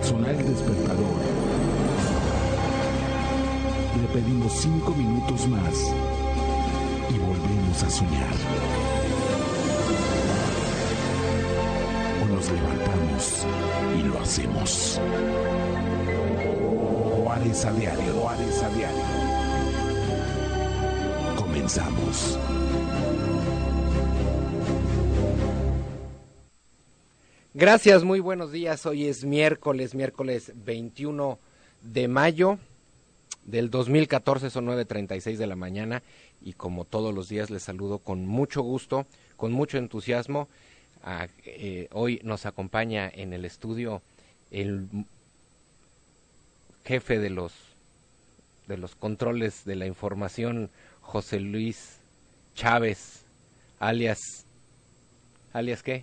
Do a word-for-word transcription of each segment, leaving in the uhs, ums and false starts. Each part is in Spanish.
sonar el despertador, le pedimos cinco minutos más y volvemos a soñar. O nos levantamos y lo hacemos. Juárez a diario, Juárez a diario. Comenzamos. Gracias, muy buenos días. Hoy es miércoles, miércoles veintiuno de mayo del dos mil catorce, son nueve treinta y seis de la mañana y como todos los días les saludo con mucho gusto, con mucho entusiasmo. A, eh, hoy nos acompaña en el estudio el jefe de los de los controles de la información, José Luis Chávez, alias, alias ¿qué?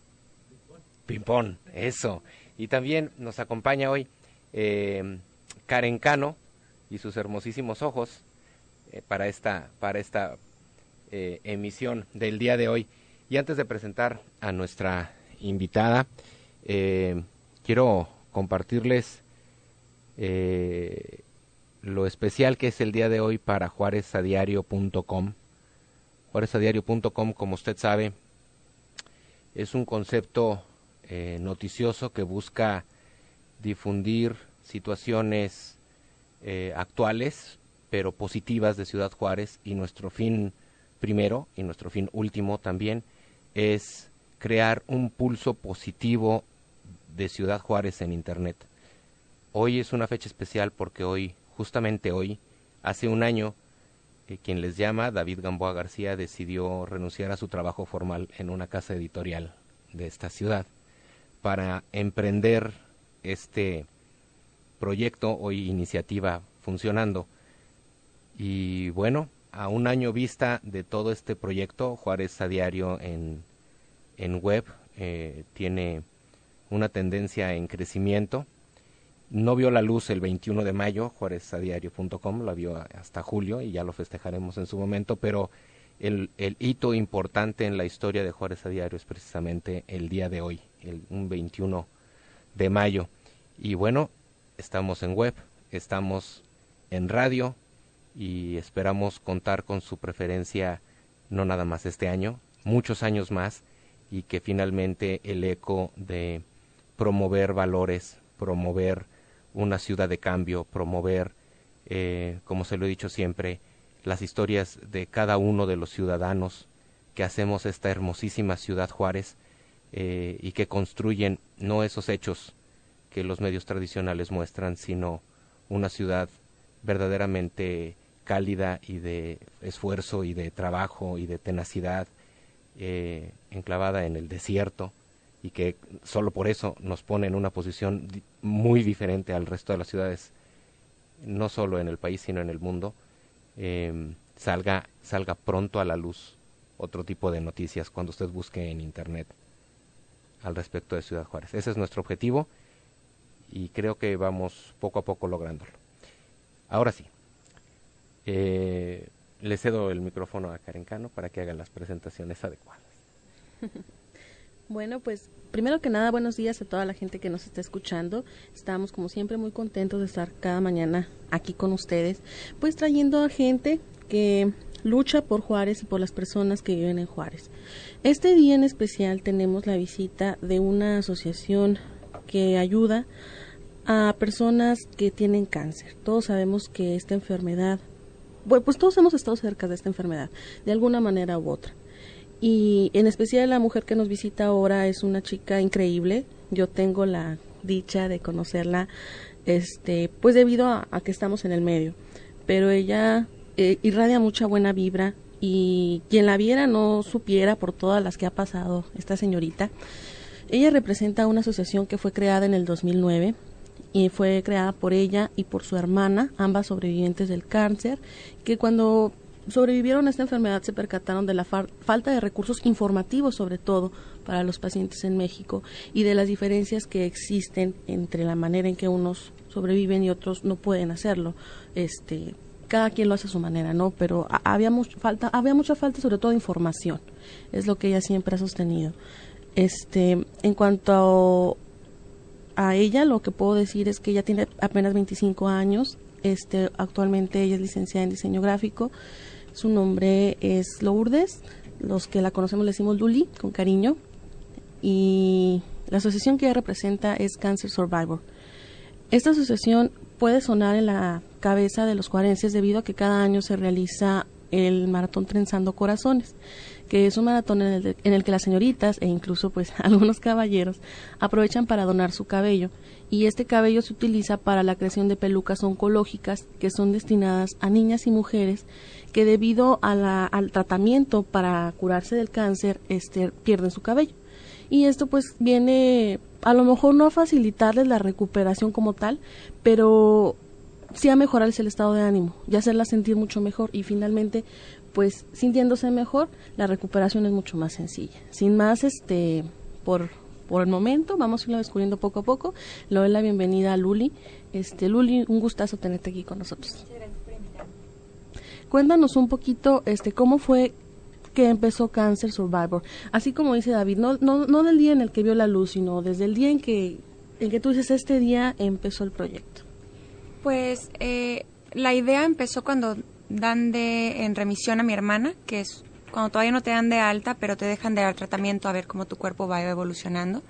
Pimpón, eso. Y también nos acompaña hoy eh, Karen Cano y sus hermosísimos ojos eh, para esta, para esta eh, emisión del día de hoy. Y antes de presentar a nuestra invitada, eh, quiero compartirles eh, lo especial que es el día de hoy para juárez a diario punto com. juárez a diario punto com, como usted sabe, es un concepto eh, noticioso que busca difundir situaciones eh, actuales, pero positivas de Ciudad Juárez, y nuestro fin primero y nuestro fin último también es crear un pulso positivo de Ciudad Juárez en Internet. Hoy es una fecha especial porque hoy, justamente hoy, hace un año, eh, quien les llama, David Gamboa García, decidió renunciar a su trabajo formal en una casa editorial de esta ciudad para emprender este proyecto, hoy iniciativa funcionando. Y bueno, a un año vista de todo este proyecto, Juárez a Diario en, en web eh, tiene una tendencia en crecimiento. No vio la luz el veintiuno de mayo, juárez a diario punto com, la vio hasta julio y ya lo festejaremos en su momento, pero el, el hito importante en la historia de Juárez a Diario es precisamente el día de hoy, el un veintiuno de mayo. Y bueno, estamos en web, estamos en radio y esperamos contar con su preferencia no nada más este año, muchos años más, y que finalmente el eco de promover valores, promover una ciudad de cambio, promover, eh, como se lo he dicho siempre, las historias de cada uno de los ciudadanos que hacemos esta hermosísima ciudad Juárez eh, y que construyen no esos hechos que los medios tradicionales muestran, sino una ciudad verdaderamente cálida y de esfuerzo y de trabajo y de tenacidad, eh, enclavada en el desierto, y que solo por eso nos pone en una posición di- muy diferente al resto de las ciudades, no solo en el país, sino en el mundo. Eh, salga, salga pronto a la luz otro tipo de noticias cuando usted busque en internet al respecto de Ciudad Juárez. Ese es nuestro objetivo y creo que vamos poco a poco lográndolo. Ahora sí, eh, le cedo el micrófono a Karen Cano para que haga las presentaciones adecuadas. Bueno, pues primero que nada, buenos días a toda la gente que nos está escuchando. Estamos como siempre muy contentos de estar cada mañana aquí con ustedes, pues trayendo a gente que lucha por Juárez y por las personas que viven en Juárez. Este día en especial tenemos la visita de una asociación que ayuda a personas que tienen cáncer. Todos sabemos que esta enfermedad, bueno, pues todos hemos estado cerca de esta enfermedad, de alguna manera u otra. Y en especial la mujer que nos visita ahora es una chica increíble. Yo tengo la dicha de conocerla, este, pues debido a, a que estamos en el medio. Pero ella eh, irradia mucha buena vibra y quien la viera no supiera por todas las que ha pasado esta señorita. Ella representa una asociación que fue creada en el dos mil nueve y fue creada por ella y por su hermana, ambas sobrevivientes del cáncer, que cuando sobrevivieron a esta enfermedad se percataron de la fa- falta de recursos informativos, sobre todo para los pacientes en México, y de las diferencias que existen entre la manera en que unos sobreviven y otros no pueden hacerlo. Este, cada quien lo hace a su manera, ¿no? Pero a- había mucha falta, había mucha falta sobre todo de información, es lo que ella siempre ha sostenido. Este, en cuanto a ella lo que puedo decir es que ella tiene apenas veinticinco años. Este, actualmente ella es licenciada en diseño gráfico. Su nombre es Lourdes. Los que la conocemos le decimos Luli, con cariño. Y la asociación que ella representa es Cancer Survivor. Esta asociación puede sonar en la cabeza de los juarenses debido a que cada año se realiza el maratón Trenzando Corazones, que es un maratón en el, en el que las señoritas e incluso pues algunos caballeros aprovechan para donar su cabello, y este cabello se utiliza para la creación de pelucas oncológicas que son destinadas a niñas y mujeres que debido a la, al tratamiento para curarse del cáncer este, pierden su cabello. Y esto pues viene a lo mejor no a facilitarles la recuperación como tal, pero sí a mejorarles el estado de ánimo y hacerlas sentir mucho mejor, y finalmente pues sintiéndose mejor la recuperación es mucho más sencilla. Sin más, este por por el momento vamos a irlo descubriendo poco a poco. Le doy la bienvenida a Luli. Este Luli, un gustazo tenerte aquí con nosotros. Cuéntanos un poquito este cómo fue que empezó Cancer Survivor, así como dice David, no no no del día en el que vio la luz, sino desde el día en que en que tú dices este día empezó el proyecto. Pues eh, la idea empezó cuando dan de en remisión a mi hermana, que es cuando todavía no te dan de alta, pero te dejan de dar tratamiento a ver cómo tu cuerpo va evolucionando.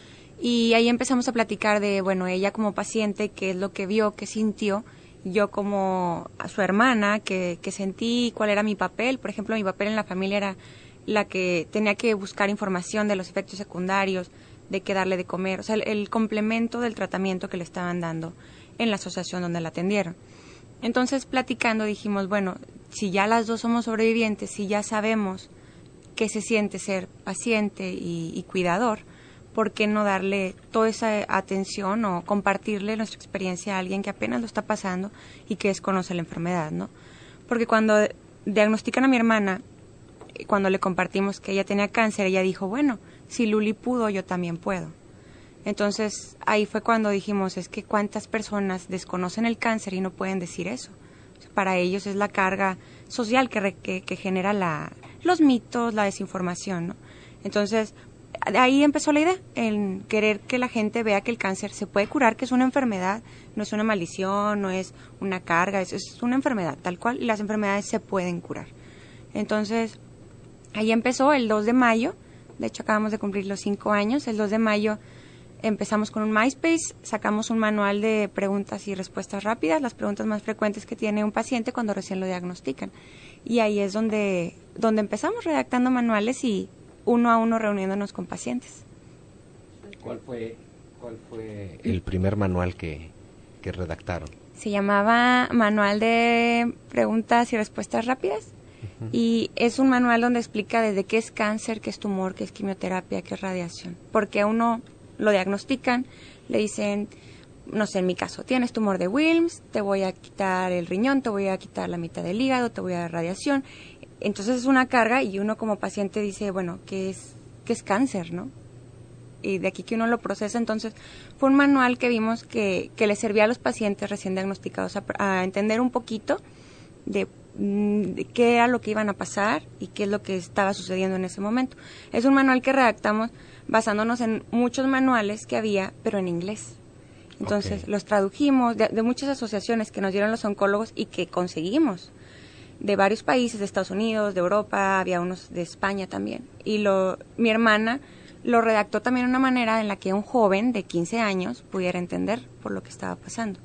Y ahí empezamos a platicar de, bueno, ella como paciente, qué es lo que vio, qué sintió, yo como a su hermana, qué, qué sentí, cuál era mi papel. Por ejemplo, mi papel en la familia era la que tenía que buscar información de los efectos secundarios, de qué darle de comer, o sea, el, el complemento del tratamiento que le estaban dando en la asociación donde la atendieron. Entonces, platicando, dijimos, bueno, si ya las dos somos sobrevivientes, si ya sabemos qué se siente ser paciente y, y cuidador, ¿por qué no darle toda esa atención o compartirle nuestra experiencia a alguien que apenas lo está pasando y que desconoce la enfermedad, ¿no? Porque cuando diagnostican a mi hermana, cuando le compartimos que ella tenía cáncer, ella dijo, bueno, si Luli pudo, yo también puedo. Entonces, ahí fue cuando dijimos, es que cuántas personas desconocen el cáncer y no pueden decir eso. O sea, para ellos es la carga social que, re, que, que genera la, los mitos, la desinformación, ¿no? Entonces, ahí empezó la idea, en querer que la gente vea que el cáncer se puede curar, que es una enfermedad, no es una maldición, no es una carga, es, es una enfermedad tal cual, y las enfermedades se pueden curar. Entonces, ahí empezó el dos de mayo, de hecho acabamos de cumplir los cinco años, el dos de mayo empezamos con un MySpace, sacamos un manual de preguntas y respuestas rápidas, las preguntas más frecuentes que tiene un paciente cuando recién lo diagnostican. Y ahí es donde, donde empezamos redactando manuales y uno a uno reuniéndonos con pacientes. ¿Cuál fue, cuál fue el primer manual que, que redactaron? Se llamaba Manual de Preguntas y Respuestas Rápidas. Uh-huh. Y es un manual donde explica desde qué es cáncer, qué es tumor, qué es quimioterapia, qué es radiación. Porque a uno lo diagnostican, le dicen, no sé, en mi caso, tienes tumor de Wilms, te voy a quitar el riñón, te voy a quitar la mitad del hígado, te voy a dar radiación. Entonces es una carga y uno como paciente dice, bueno, ¿qué es, qué es cáncer, no? Y de aquí que uno lo procesa. Entonces fue un manual que vimos que, que le servía a los pacientes recién diagnosticados a, a entender un poquito de, de qué era lo que iban a pasar y qué es lo que estaba sucediendo en ese momento. Es un manual que redactamos basándonos en muchos manuales que había, pero en inglés. Entonces okay. los tradujimos de, de muchas asociaciones que nos dieron los oncólogos y que conseguimos, de varios países, de Estados Unidos, de Europa, había unos de España también. Y lo, mi hermana lo redactó también de una manera en la que un joven de quince años pudiera entender por lo que estaba pasando.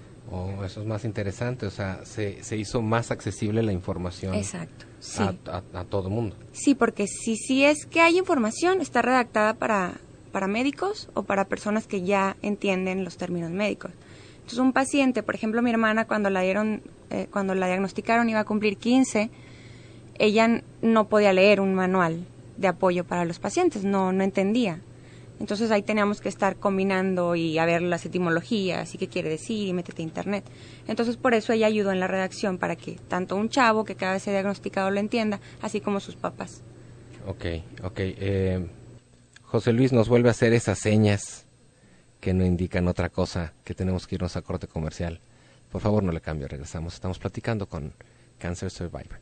Oh, eso es más interesante, o sea, se, se hizo más accesible la información. Exacto, sí. a, a, a todo mundo. Sí, porque si, si es que hay información, está redactada para, para médicos o para personas que ya entienden los términos médicos. Entonces, un paciente, por ejemplo, mi hermana, cuando la dieron, eh, cuando la diagnosticaron, iba a cumplir quince, ella no podía leer un manual de apoyo para los pacientes, no, no entendía. Entonces ahí teníamos que estar combinando y a ver las etimologías y qué quiere decir y métete a internet. Entonces por eso ella ayudó en la redacción para que tanto un chavo que cada vez sea diagnosticado lo entienda, así como sus papás. Ok, ok. Eh, José Luis nos vuelve a hacer esas señas que no indican otra cosa, que tenemos que irnos a corte comercial. Por favor, no le cambie, regresamos. Estamos platicando con Cancer Survivor.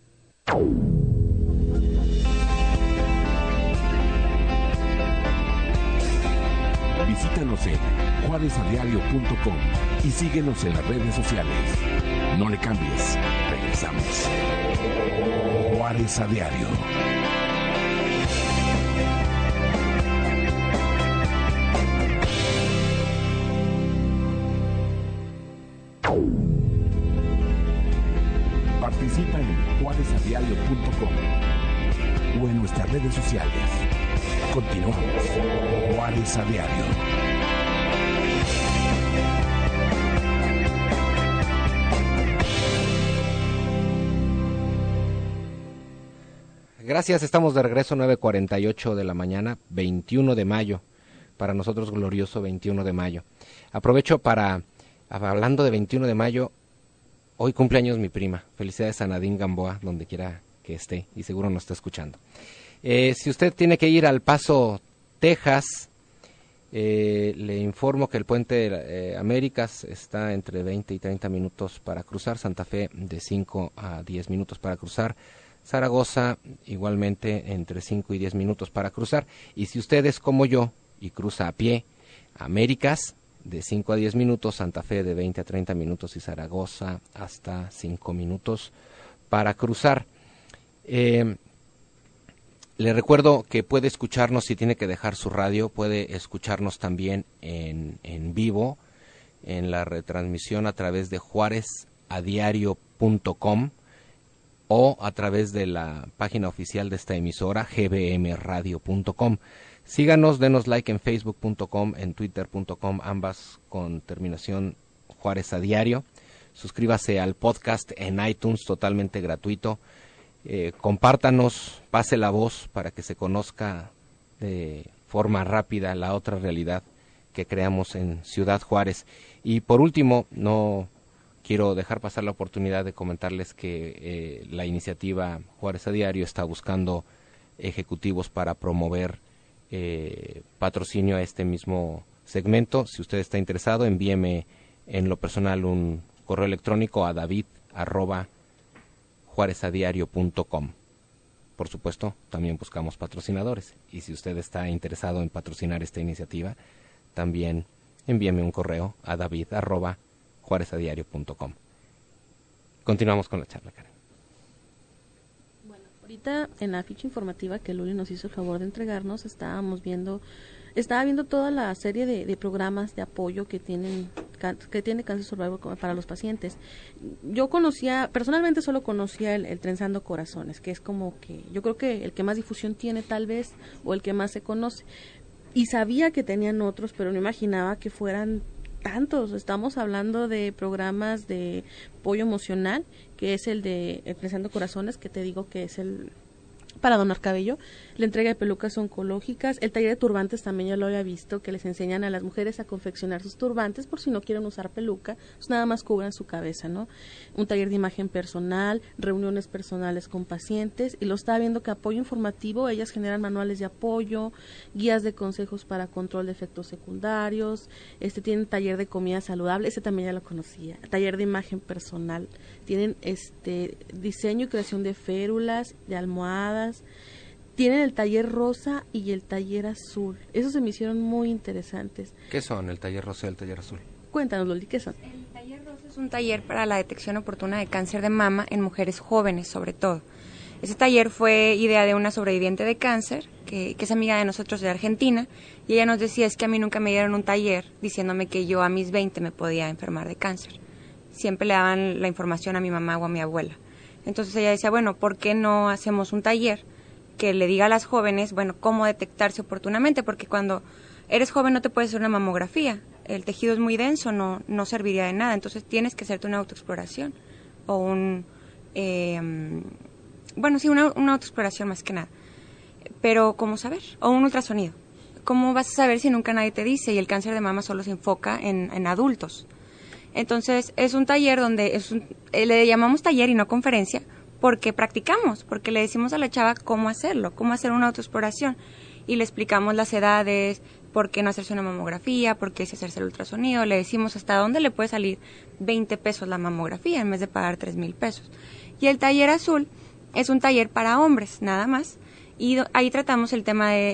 Visítanos en juárez a diario punto com y síguenos en las redes sociales. No le cambies, regresamos. Juárez a Diario. Participa en juárez a diario punto com o en nuestras redes sociales. Continuamos. Juárez a Diario. Gracias, estamos de regreso, nueve cuarenta y ocho de la mañana, veintiuno de mayo. Para nosotros glorioso veintiuno de mayo. Aprovecho para, hablando de veintiuno de mayo, hoy cumpleaños mi prima. Felicidades a Nadine Gamboa, donde quiera que esté, y seguro nos está escuchando. Eh, si usted tiene que ir al Paso, Texas, eh, le informo que el puente eh, Américas está entre veinte y treinta minutos para cruzar, Santa Fe de cinco a diez minutos para cruzar, Zaragoza igualmente entre cinco y diez minutos para cruzar, y si usted es como yo y cruza a pie, Américas de cinco a diez minutos, Santa Fe de veinte a treinta minutos y Zaragoza hasta cinco minutos para cruzar. Eh, le recuerdo que puede escucharnos, si tiene que dejar su radio, puede escucharnos también en, en vivo, en la retransmisión a través de juárez a diario punto com o a través de la página oficial de esta emisora, g b m radio punto com. Síganos, denos like en facebook punto com, en twitter punto com, ambas con terminación Juárez a Diario. Suscríbase al podcast en iTunes, totalmente gratuito. Eh, compártanos, pase la voz para que se conozca de forma rápida la otra realidad que creamos en Ciudad Juárez. Y por último, no quiero dejar pasar la oportunidad de comentarles que eh, la iniciativa Juárez a Diario está buscando ejecutivos para promover eh, patrocinio a este mismo segmento. Si usted está interesado, envíeme en lo personal un correo electrónico a david arroba juárez a diario punto com. Por supuesto, también buscamos patrocinadores, y si usted está interesado en patrocinar esta iniciativa, también envíeme un correo a david arroba juárez a diario punto com. Continuamos con la charla, Karen. Bueno, ahorita en la ficha informativa que Luli nos hizo el favor de entregarnos, estábamos viendo, estaba viendo toda la serie de, de programas de apoyo que tienen que tiene Cancer Survivor para los pacientes. Yo conocía, personalmente solo conocía el, el Trenzando Corazones, que es como que, yo creo que el que más difusión tiene tal vez, o el que más se conoce. Y sabía que tenían otros, pero no imaginaba que fueran tantos. Estamos hablando de programas de apoyo emocional, que es el de el Trenzando Corazones, que te digo que es el para donar cabello, la entrega de pelucas oncológicas, el taller de turbantes también ya lo había visto, que les enseñan a las mujeres a confeccionar sus turbantes por si no quieren usar peluca, pues nada más cubran su cabeza, ¿no? Un taller de imagen personal, reuniones personales con pacientes, y lo estaba viendo que apoyo informativo, ellas generan manuales de apoyo, guías de consejos para control de efectos secundarios, este tienen taller de comida saludable, ese también ya lo conocía, taller de imagen personal, tienen este diseño y creación de férulas, de almohadas, tienen el taller rosa y el taller azul. Esos se me hicieron muy interesantes. ¿Qué son el taller rosa y el taller azul? Cuéntanos, Loli, ¿qué son? El taller rosa es un taller para la detección oportuna de cáncer de mama en mujeres jóvenes, sobre todo. Ese taller fue idea de una sobreviviente de cáncer, que, que es amiga de nosotros de Argentina, y ella nos decía, es que a mí nunca me dieron un taller diciéndome que yo a mis veinte me podía enfermar de cáncer. Siempre le daban la información a mi mamá o a mi abuela. Entonces ella decía, bueno, ¿por qué no hacemos un taller que le diga a las jóvenes, bueno, cómo detectarse oportunamente? Porque cuando eres joven no te puedes hacer una mamografía, el tejido es muy denso, no no serviría de nada, entonces tienes que hacerte una autoexploración o un, eh, bueno, sí, una, una autoexploración más que nada. Pero, ¿cómo saber? O un ultrasonido. ¿Cómo vas a saber si nunca nadie te dice? Y el cáncer de mama solo se enfoca en, en adultos. Entonces, es un taller donde, es un, eh, le llamamos taller y no conferencia, porque practicamos, porque le decimos a la chava cómo hacerlo, cómo hacer una autoexploración. Y le explicamos las edades, por qué no hacerse una mamografía, por qué es hacerse el ultrasonido. Le decimos hasta dónde le puede salir veinte pesos la mamografía en vez de pagar tres mil pesos. Y el taller azul es un taller para hombres, nada más. Y do, ahí tratamos el tema de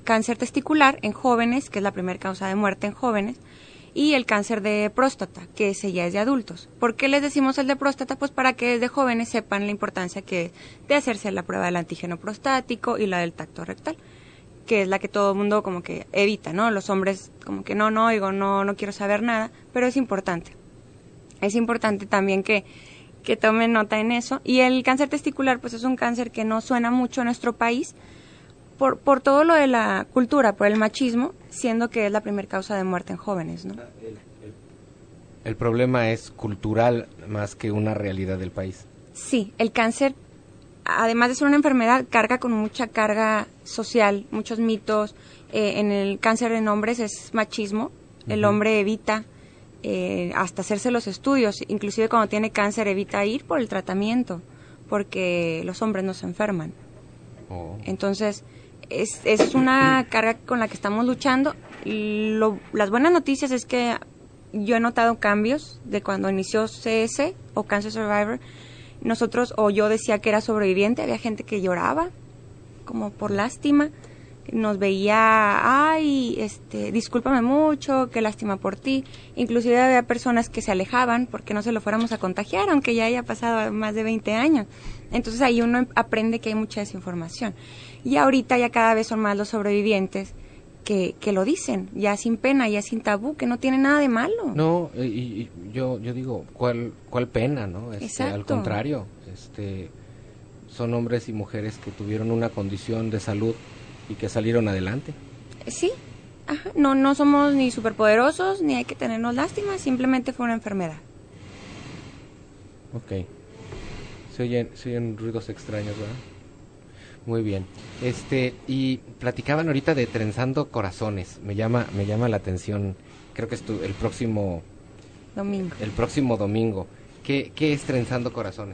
cáncer testicular en jóvenes, que es la primera causa de muerte en jóvenes, y el cáncer de próstata, que ese ya es de adultos. ¿Por qué les decimos el de próstata? Pues para que desde jóvenes sepan la importancia que es de hacerse la prueba del antígeno prostático y la del tacto rectal, que es la que todo el mundo como que evita, ¿no? Los hombres como que no, no, digo, no, no quiero saber nada, pero es importante. Es importante también que, que tomen nota en eso. Y el cáncer testicular, pues es un cáncer que no suena mucho en nuestro país, Por, por todo lo de la cultura, por el machismo, siendo que es la primera causa de muerte en jóvenes, ¿no? El, el, el problema es cultural más que una realidad del país. Sí, el cáncer, además de ser una enfermedad, carga con mucha carga social, muchos mitos. Eh, en el cáncer en hombres es machismo, uh-huh. El hombre evita eh, hasta hacerse los estudios, inclusive cuando tiene cáncer evita ir por el tratamiento, porque los hombres no se enferman. Oh. Entonces... Es, es una carga con la que estamos luchando. Lo, las buenas noticias es que yo he notado cambios de cuando inició C S o Cancer Survivor. Nosotros, o yo decía que era sobreviviente, había gente que lloraba como por lástima, nos veía, ay, este, discúlpame mucho, qué lástima por ti. Inclusive había personas que se alejaban porque no se lo fuéramos a contagiar, aunque ya haya pasado más de veinte años. Entonces ahí uno aprende que hay mucha desinformación. Y ahorita ya cada vez son más los sobrevivientes que, que lo dicen, ya sin pena, ya sin tabú, que no tiene nada de malo. No, y, y yo yo digo, ¿cuál cuál pena, no? Este, Exacto. Al contrario, este, son hombres y mujeres que tuvieron una condición de salud y que salieron adelante. Sí, ajá. No, no somos ni superpoderosos, ni hay que tenernos lástima, simplemente fue una enfermedad. Ok. Se oyen, se oyen ruidos extraños, ¿verdad? Muy bien. Este, y platicaban ahorita de Trenzando Corazones. Me llama me llama la atención. Creo que es tu, el próximo domingo. El próximo domingo. ¿Qué qué es Trenzando Corazones?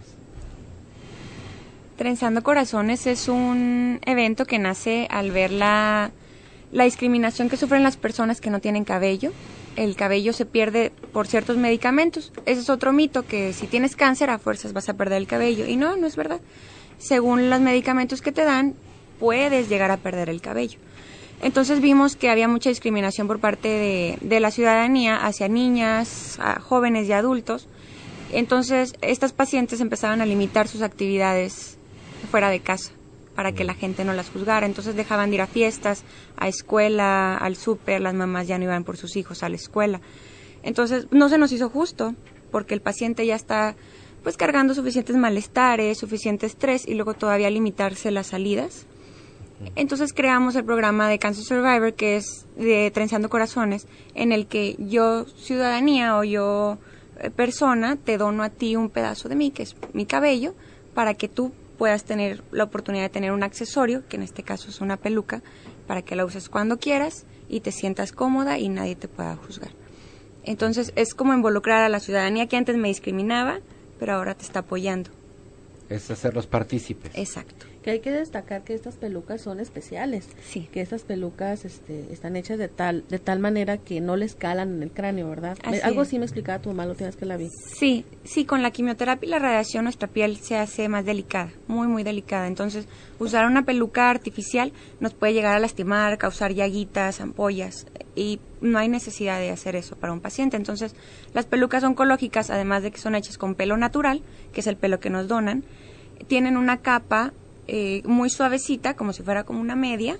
Trenzando Corazones es un evento que nace al ver la la discriminación que sufren las personas que no tienen cabello. El cabello se pierde por ciertos medicamentos. Ese es otro mito, que si tienes cáncer a fuerzas vas a perder el cabello. Y no, no es verdad. Según los medicamentos que te dan, puedes llegar a perder el cabello. Entonces vimos que había mucha discriminación por parte de, de la ciudadanía hacia niñas, a jóvenes y adultos. Entonces estas pacientes empezaban a limitar sus actividades fuera de casa para que la gente no las juzgara. Entonces dejaban de ir a fiestas, a escuela, al súper, las mamás ya no iban por sus hijos a la escuela. Entonces no se nos hizo justo, porque el paciente ya está pues cargando suficientes malestares, suficiente estrés, y luego todavía limitarse las salidas. Entonces creamos el programa de Cancer Survivor, que es de Trenzando Corazones, en el que yo, ciudadanía, o yo, eh, persona, te dono a ti un pedazo de mí, que es mi cabello, para que tú puedas tener la oportunidad de tener un accesorio, que en este caso es una peluca, para que la uses cuando quieras y te sientas cómoda y nadie te pueda juzgar. Entonces es como involucrar a la ciudadanía que antes me discriminaba, pero ahora te está apoyando. Es hacerlos partícipes. Exacto. Que hay que destacar que estas pelucas son especiales. Sí. Que estas pelucas este, están hechas de tal de tal manera que no les calan en el cráneo, ¿verdad? Así Me, algo es. así me explicaba tu mamá la última vez que la vi. Sí, sí, con la quimioterapia y la radiación nuestra piel se hace más delicada, muy, muy delicada. Entonces, usar una peluca artificial nos puede llegar a lastimar, causar llaguitas, ampollas, y no hay necesidad de hacer eso para un paciente. Entonces, las pelucas oncológicas, además de que son hechas con pelo natural, que es el pelo que nos donan, tienen una capa eh, muy suavecita, como si fuera como una media,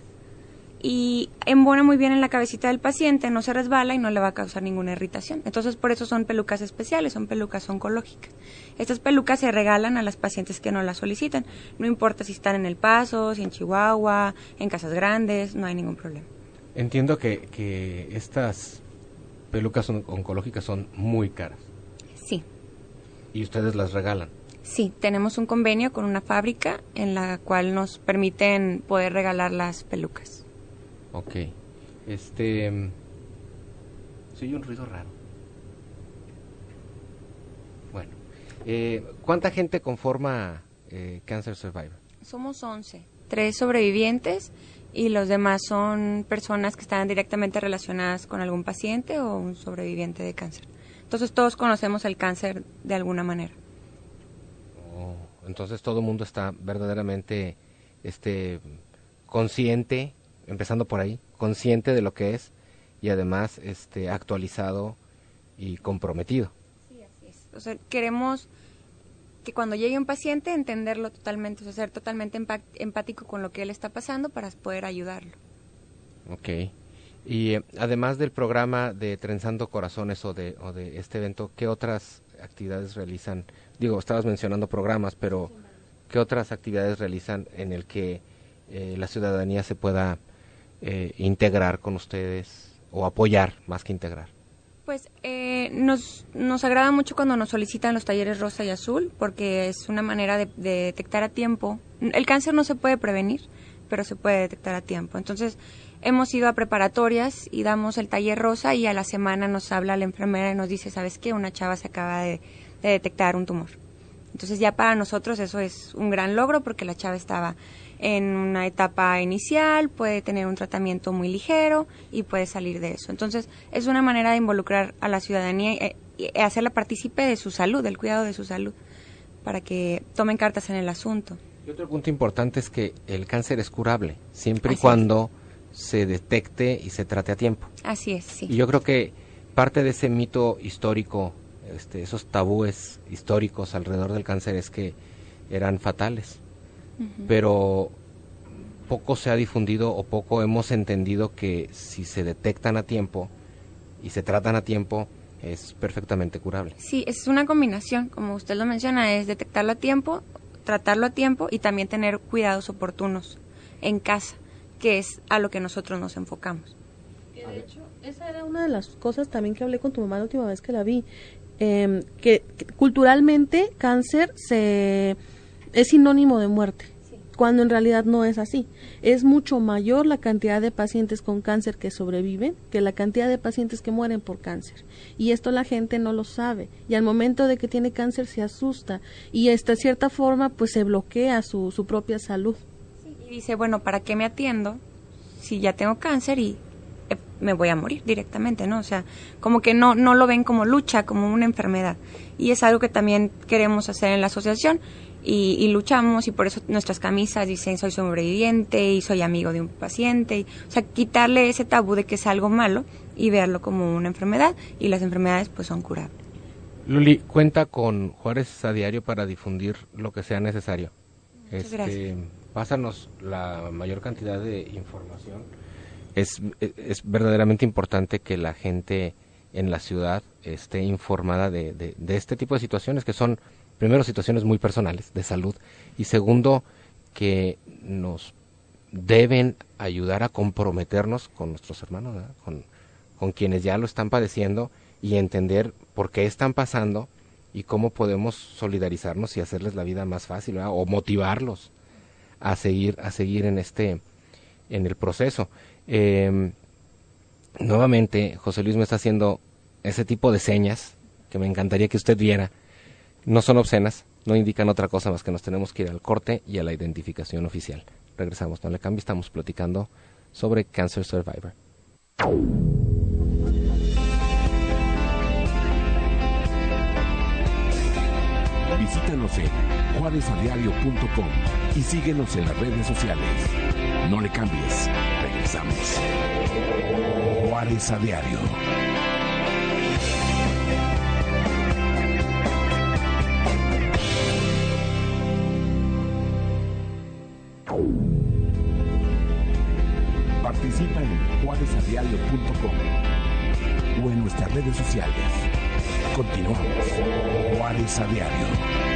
y embona muy bien en la cabecita del paciente, no se resbala y no le va a causar ninguna irritación. Entonces, por eso son pelucas especiales, son pelucas oncológicas. Estas pelucas se regalan a las pacientes que no las solicitan. No importa si están en El Paso, si en Chihuahua, en Casas Grandes, no hay ningún problema. Entiendo que, que estas pelucas on- oncológicas son muy caras. Sí. Y ustedes las regalan. Sí, tenemos un convenio con una fábrica en la cual nos permiten poder regalar las pelucas. Ok. Este... mm, se oye un ruido raro. Bueno. Eh, ¿Cuánta gente conforma eh, Cancer Survivor? Somos once. Tres sobrevivientes y los demás son personas que están directamente relacionadas con algún paciente o un sobreviviente de cáncer. Entonces todos conocemos el cáncer de alguna manera. Oh, entonces todo el mundo está verdaderamente este, consciente empezando por ahí, consciente de lo que es y además este actualizado y comprometido. Sí, así es. O sea, queremos que cuando llegue un paciente entenderlo totalmente, o sea, ser totalmente empático con lo que él está pasando para poder ayudarlo. Ok. Y eh, además del programa de Trenzando Corazones o de, o de este evento, ¿qué otras actividades realizan? Digo, estabas mencionando programas, pero ¿qué otras actividades realizan en el que eh, la ciudadanía se pueda eh, integrar con ustedes o apoyar más que integrar? Pues eh, nos, nos agrada mucho cuando nos solicitan los talleres rosa y azul, porque es una manera de, de detectar a tiempo. El cáncer no se puede prevenir, pero se puede detectar a tiempo. Entonces, hemos ido a preparatorias y damos el taller rosa y a la semana nos habla la enfermera y nos dice, ¿sabes qué? Una chava se acaba de, de detectar un tumor. Entonces, ya para nosotros eso es un gran logro porque la chava estaba en una etapa inicial, puede tener un tratamiento muy ligero y puede salir de eso. Entonces, es una manera de involucrar a la ciudadanía y, y hacerla partícipe de su salud, del cuidado de su salud, para que tomen cartas en el asunto. Y otro punto importante es que el cáncer es curable, siempre Así y cuando es. se detecte y se trate a tiempo. Así es, sí. Y yo creo que parte de ese mito histórico, este, esos tabúes históricos alrededor del cáncer es que eran fatales. Uh-huh. Pero poco se ha difundido o poco hemos entendido que si se detectan a tiempo y se tratan a tiempo es perfectamente curable. Sí, es una combinación, como usted lo menciona, es detectarlo a tiempo, tratarlo a tiempo y también tener cuidados oportunos en casa, que es a lo que nosotros nos enfocamos. Que de hecho, esa era una de las cosas también que hablé con tu mamá la última vez que la vi, eh, que, que culturalmente cáncer se es sinónimo de muerte, sí, cuando en realidad no es así. Es mucho mayor la cantidad de pacientes con cáncer que sobreviven que la cantidad de pacientes que mueren por cáncer. Y esto la gente no lo sabe. Y al momento de que tiene cáncer se asusta y de cierta forma pues se bloquea su, su propia salud. Sí, y dice, bueno, ¿para qué me atiendo si ya tengo cáncer y eh, me voy a morir directamente, ¿no? O sea, como que no, no lo ven como lucha, como una enfermedad. Y es algo que también queremos hacer en la asociación. Y, y luchamos y por eso nuestras camisas dicen soy sobreviviente y soy amigo de un paciente. Y, o sea, quitarle ese tabú de que es algo malo y verlo como una enfermedad y las enfermedades pues son curables. Luli, cuenta con Juárez a Diario para difundir lo que sea necesario. Muchas este, gracias. Pásanos la mayor cantidad de información. Es, es verdaderamente importante que la gente en la ciudad esté informada de, de, de este tipo de situaciones que son, primero, situaciones muy personales de salud y segundo, que nos deben ayudar a comprometernos con nuestros hermanos, ¿verdad? Con, con quienes ya lo están padeciendo y entender por qué están pasando y cómo podemos solidarizarnos y hacerles la vida más fácil, ¿verdad? O motivarlos a seguir a seguir en este en el proceso. Eh, nuevamente, José Luis me está haciendo ese tipo de señas que me encantaría que usted viera. No son obscenas, no indican otra cosa más que nos tenemos que ir al corte y a la identificación oficial. Regresamos, no le cambie, estamos platicando sobre Cancer Survivor. Visítanos en juárez a diario punto com y síguenos en las redes sociales. No le cambies, regresamos. Juárez a Diario. Participa en juárez a diario punto com o en nuestras redes sociales. Continuamos. Juárez a Diario.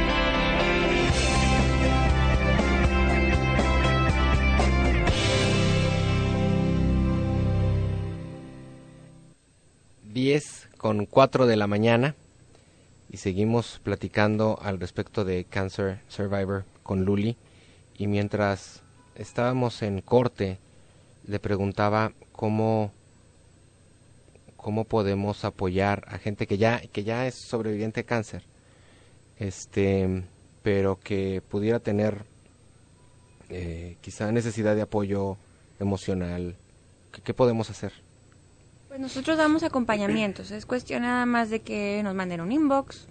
diez con cuatro de la mañana y seguimos platicando al respecto de Cancer Survivor con Luli. Y mientras estábamos en corte, le preguntaba cómo, cómo podemos apoyar a gente que ya, que ya es sobreviviente de cáncer, este, pero que pudiera tener eh, quizá necesidad de apoyo emocional. ¿Qué, qué podemos hacer? Pues nosotros damos acompañamientos, es cuestión nada más de que nos manden un inbox,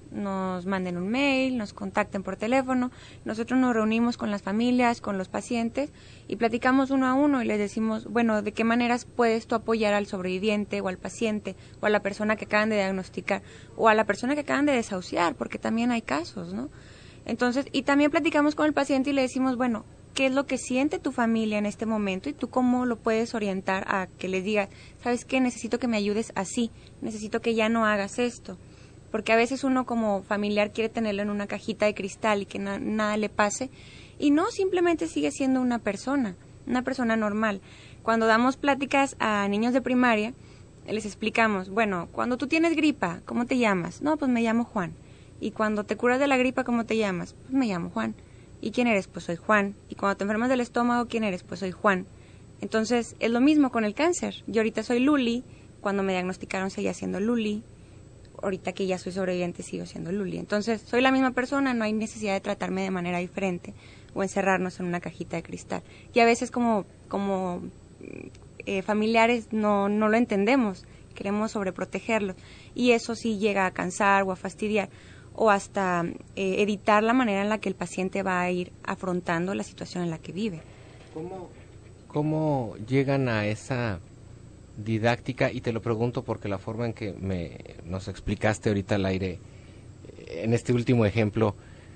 nos manden un mail, nos contacten por teléfono. Nosotros nos reunimos con las familias, con los pacientes y platicamos uno a uno y les decimos, bueno, ¿de qué maneras puedes tú apoyar al sobreviviente o al paciente o a la persona que acaban de diagnosticar o a la persona que acaban de desahuciar? Porque también hay casos, ¿no? Entonces, y también platicamos con el paciente y le decimos, bueno, ¿qué es lo que siente tu familia en este momento y tú cómo lo puedes orientar a que les digas, ¿sabes qué? Necesito que me ayudes así, necesito que ya no hagas esto. Porque a veces uno como familiar quiere tenerlo en una cajita de cristal y que na- nada le pase, y no, simplemente sigue siendo una persona, una persona normal. Cuando damos pláticas a niños de primaria, les explicamos, bueno, cuando tú tienes gripa, ¿cómo te llamas? No, pues me llamo Juan. Y cuando te curas de la gripa, ¿cómo te llamas? Pues me llamo Juan. ¿Y quién eres? Pues soy Juan. Y cuando te enfermas del estómago, ¿quién eres? Pues soy Juan. Entonces, es lo mismo con el cáncer. Yo ahorita soy Luli, cuando me diagnosticaron seguía siendo Luli, ahorita que ya soy sobreviviente sigo siendo Luli. Entonces, soy la misma persona, no hay necesidad de tratarme de manera diferente o encerrarnos en una cajita de cristal. Y a veces como, como eh, familiares no, no lo entendemos, queremos sobreprotegerlos y eso sí llega a cansar o a fastidiar o hasta eh, editar la manera en la que el paciente va a ir afrontando la situación en la que vive. ¿Cómo, cómo llegan a esa didáctica? Y te lo pregunto porque la forma en que me nos explicaste ahorita al aire, en este último ejemplo,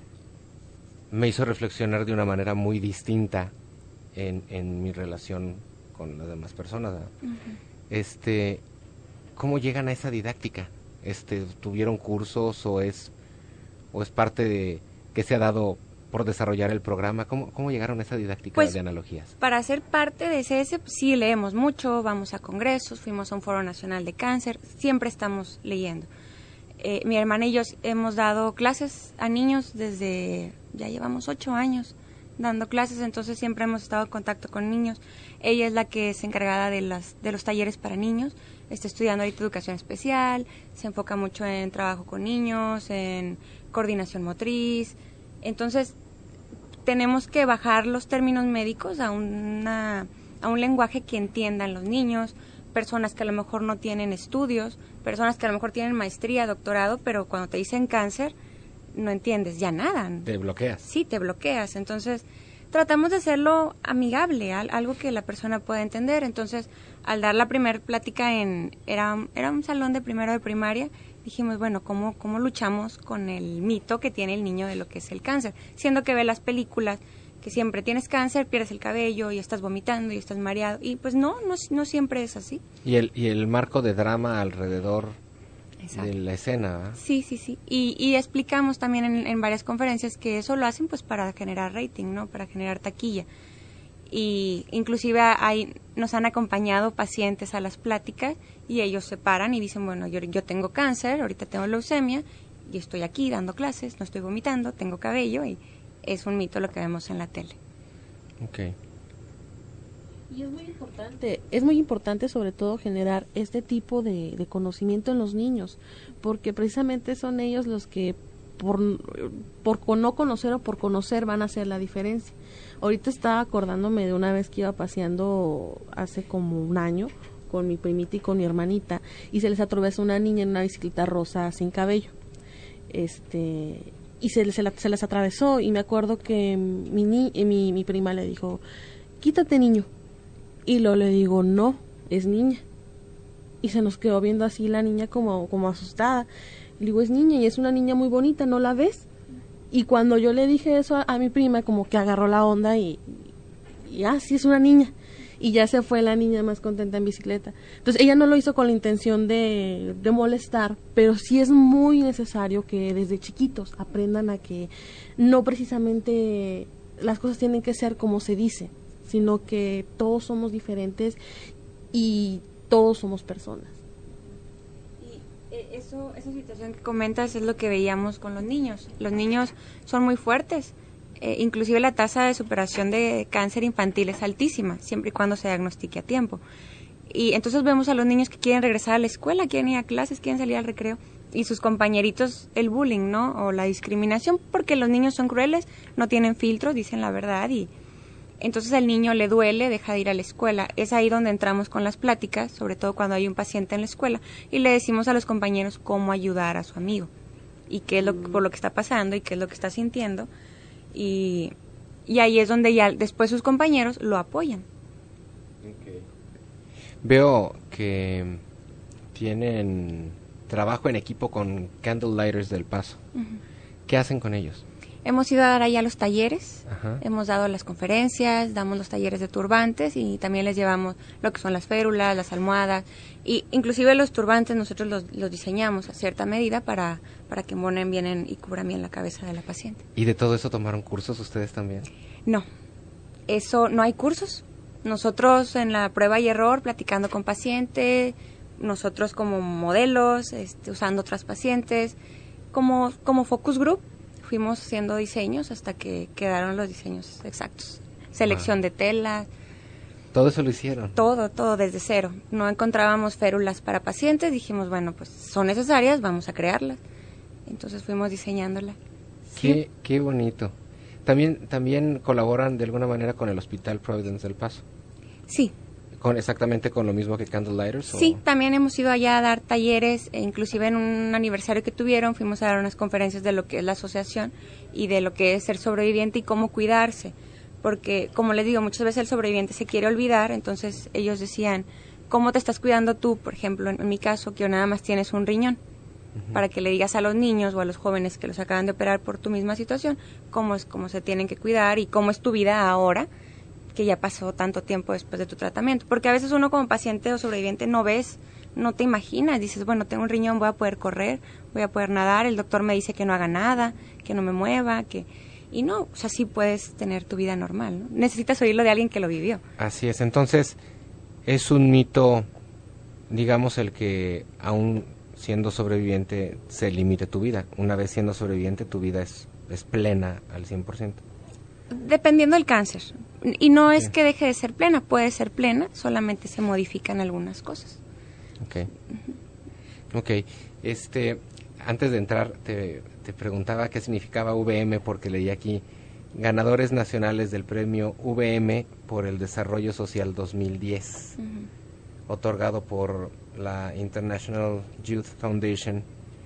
me hizo reflexionar de una manera muy distinta en, en mi relación con las demás personas. Uh-huh. Este, ¿cómo llegan a esa didáctica? Este, ¿tuvieron cursos o es o es parte de que se ha dado por desarrollar el programa? ¿Cómo, cómo llegaron a esa didáctica pues, de analogías? Para ser parte de C S, sí leemos mucho, vamos a congresos, fuimos a un foro nacional de cáncer, siempre estamos leyendo. Eh, mi hermana y yo hemos dado clases a niños desde, ya llevamos ocho años dando clases, entonces siempre hemos estado en contacto con niños. Ella es la que es encargada de, las, de los talleres para niños, está estudiando ahorita educación especial, se enfoca mucho en trabajo con niños, en coordinación motriz, entonces tenemos que bajar los términos médicos a, una, a un lenguaje que entiendan los niños, personas que a lo mejor no tienen estudios, personas que a lo mejor tienen maestría, doctorado, pero cuando te dicen cáncer no entiendes ya nada. Te bloqueas. Sí, te bloqueas, entonces tratamos de hacerlo amigable, algo que la persona pueda entender. Entonces, al dar la primer plática en, era, era un salón de primero de primaria, dijimos, bueno, ¿cómo, ¿cómo luchamos con el mito que tiene el niño de lo que es el cáncer? Siendo que ve las películas, que siempre tienes cáncer, pierdes el cabello y estás vomitando y estás mareado. Y pues no, no, no siempre es así. Y el, y el marco de drama alrededor Exacto. de la escena. ¿eh? Sí, sí, sí. Y, y explicamos también en, en varias conferencias que eso lo hacen pues para generar rating, ¿no? Para generar taquilla. Y inclusive hay, nos han acompañado pacientes a las pláticas y ellos se paran y dicen, bueno, yo, yo tengo cáncer, ahorita tengo leucemia y estoy aquí dando clases, no estoy vomitando, tengo cabello y es un mito lo que vemos en la tele. Okay. Y es muy importante, es muy importante sobre todo generar este tipo de, de conocimiento en los niños, porque precisamente son ellos los que por, por no conocer o por conocer van a hacer la diferencia. Ahorita estaba acordándome de una vez que iba paseando hace como un año con mi primita y con mi hermanita y se les atravesó una niña en una bicicleta rosa sin cabello. Este... y se, se, la, se las atravesó y me acuerdo que mi, ni, mi, mi prima le dijo, quítate niño, y luego le digo, no, es niña, y se nos quedó viendo así la niña como, como asustada, le digo, es niña y es una niña muy bonita, ¿no la ves? Y cuando yo le dije eso a, a mi prima como que agarró la onda y, y ah, sí es una niña, y ya se fue la niña más contenta en bicicleta. Entonces ella no lo hizo con la intención de, de molestar, pero sí es muy necesario que desde chiquitos aprendan a que no precisamente las cosas tienen que ser como se dice, sino que todos somos diferentes y todos somos personas. Y eso, esa situación que comentas es lo que veíamos con los niños. Los niños son muy fuertes. Eh, inclusive la tasa de superación de cáncer infantil es altísima, siempre y cuando se diagnostique a tiempo. Y entonces vemos a los niños que quieren regresar a la escuela, quieren ir a clases, quieren salir al recreo, y sus compañeritos, el bullying, ¿no? O la discriminación, porque los niños son crueles, no tienen filtros, dicen la verdad, y entonces al niño le duele, deja de ir a la escuela. Es ahí donde entramos con las pláticas, sobre todo cuando hay un paciente en la escuela, y le decimos a los compañeros cómo ayudar a su amigo. y qué es lo por lo que está pasando y qué es lo que está sintiendo, y, y ahí es donde ya después sus compañeros lo apoyan. Okay. Veo que tienen trabajo en equipo con Candle Lighters del Paso. Uh-huh. ¿Qué hacen con ellos? Hemos ido a dar allá los talleres, Ajá. hemos dado las conferencias, damos los talleres de turbantes y también les llevamos lo que son las férulas, las almohadas, y inclusive los turbantes nosotros los, los diseñamos a cierta medida para, para que embonen bien en, y cubran bien la cabeza de la paciente. ¿Y de todo eso tomaron cursos ustedes también? No, eso no hay cursos. Nosotros en la prueba y error, platicando con pacientes, nosotros como modelos, este, usando otras pacientes, como, como focus group, fuimos haciendo diseños hasta que quedaron los diseños exactos. Selección ah. de telas. ¿Todo eso lo hicieron? Todo, todo desde cero. No encontrábamos férulas para pacientes, dijimos, bueno, pues son necesarias, vamos a crearlas. Entonces fuimos diseñándola. Qué, qué bonito. ¿También, ¿También colaboran de alguna manera con el Hospital Providence del Paso? Sí. ¿Con, exactamente con lo mismo que Candle Lighters? Sí, o... también hemos ido allá a dar talleres, e inclusive en un aniversario que tuvieron fuimos a dar unas conferencias de lo que es la asociación y de lo que es ser sobreviviente y cómo cuidarse, porque como les digo, muchas veces el sobreviviente se quiere olvidar, entonces ellos decían, ¿cómo te estás cuidando tú? Por ejemplo, en, en mi caso, que nada más tienes un riñón, uh-huh. para que le digas a los niños o a los jóvenes que los acaban de operar por tu misma situación, cómo es cómo se tienen que cuidar y cómo es tu vida ahora, que ya pasó tanto tiempo después de tu tratamiento, porque a veces uno como paciente o sobreviviente no ves, no te imaginas, dices, bueno, tengo un riñón, voy a poder correr, voy a poder nadar, el doctor me dice que no haga nada, que no me mueva, que y no, o sea, sí puedes tener tu vida normal, ¿no? Necesitas oírlo de alguien que lo vivió. Así es, entonces es un mito, digamos, el que aún siendo sobreviviente se limite tu vida, una vez siendo sobreviviente tu vida es, es plena al cien por ciento. Dependiendo del cáncer. Y no es sí. que deje de ser plena, puede ser plena, solamente se modifican algunas cosas. Ok. Uh-huh. Ok. Este, antes de entrar, te, te preguntaba qué significaba V M, porque leí aquí, ganadores nacionales del premio V M por el Desarrollo Social dos mil diez, uh-huh. otorgado por la International Youth Foundation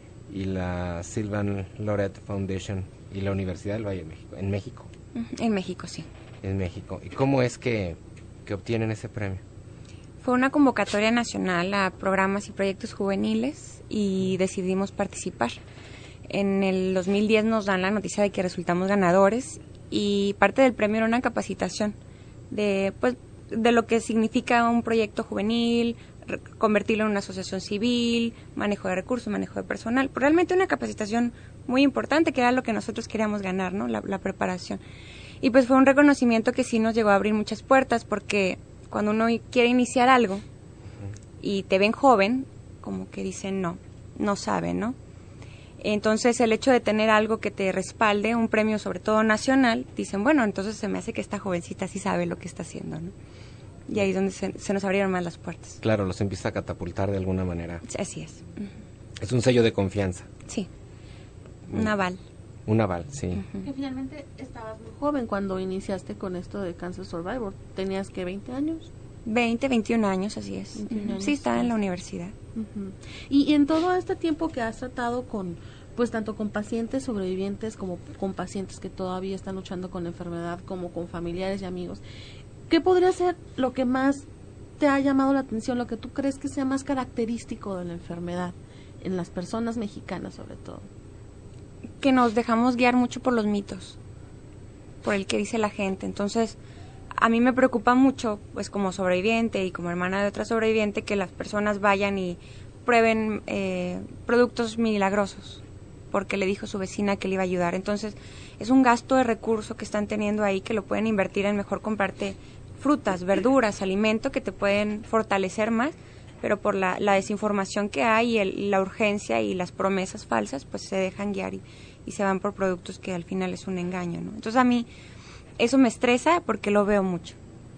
y la Sylvan Loret Foundation y la Universidad del Valle de México, en México. En México, sí. En México. ¿Y cómo es que, que obtienen ese premio? Fue una convocatoria nacional a programas y proyectos juveniles y decidimos participar. En el dos mil diez nos dan la noticia de que resultamos ganadores y parte del premio era una capacitación de, pues, de lo que significa un proyecto juvenil, re- convertirlo en una asociación civil, manejo de recursos, manejo de personal. Realmente una capacitación muy importante, que era lo que nosotros queríamos ganar, ¿no? La, la preparación. Y pues fue un reconocimiento que sí nos llegó a abrir muchas puertas, porque cuando uno quiere iniciar algo y te ven joven, como que dicen no, no saben, ¿no? Entonces el hecho de tener algo que te respalde, un premio sobre todo nacional, dicen, bueno, entonces se me hace que esta jovencita sí sabe lo que está haciendo, ¿no? Y ahí es donde se, se nos abrieron más las puertas. Claro, los empieza a catapultar de alguna manera. Así es. Uh-huh. Es un sello de confianza. Sí. Un aval. Un aval, sí. Uh-huh. Que finalmente estabas muy joven cuando iniciaste con esto de Cancer Survivor. ¿Tenías que veinte años? veinte, veintiún años, así es. Uh-huh. Años, sí, estaba sí. en la universidad. Uh-huh. Y, y en todo este tiempo que has tratado con, pues tanto con pacientes sobrevivientes como con pacientes que todavía están luchando con la enfermedad, como con familiares y amigos, ¿qué podría ser lo que más te ha llamado la atención, lo que tú crees que sea más característico de la enfermedad en las personas mexicanas sobre todo? Que nos dejamos guiar mucho por los mitos, por el que dice la gente. Entonces, a mí me preocupa mucho, pues como sobreviviente y como hermana de otra sobreviviente, que las personas vayan y prueben eh, productos milagrosos, porque le dijo su vecina que le iba a ayudar. Entonces, es un gasto de recurso que están teniendo ahí, que lo pueden invertir en mejor comprarte frutas, verduras, alimento, que te pueden fortalecer más, pero por la, la desinformación que hay y el, la urgencia y las promesas falsas, pues se dejan guiar y, y se van por productos que al final es un engaño, ¿no? Entonces a mí eso me estresa porque lo veo mucho.